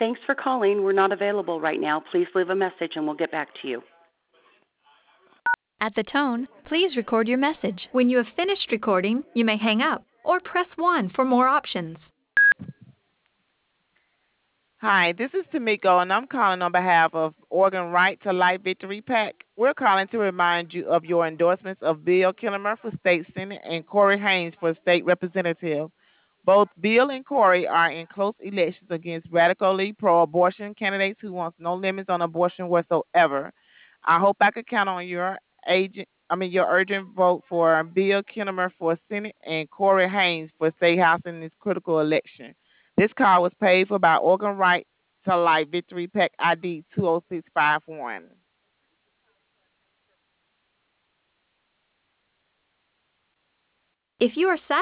Thanks for calling. We're not available right now. Please leave a message and we'll get back to you. At the tone, please record your message. When you have finished recording, you may hang up or press 1 for more options. Hi, this is Tamiko, and I'm calling on behalf of Oregon Right to Life Victory PAC. We're calling to remind you of your endorsements of Bill Kilmer for State Senate and Corey Haynes for State Representative. Both Bill and Corey are in close elections against radically pro-abortion candidates who want no limits on abortion whatsoever. I hope I can count on your urgent vote for Bill Kilmer for Senate and Corey Haynes for State House in this critical election. This call was paid for by Oregon Right to Life Victory PAC ID 20651. If you are satisfied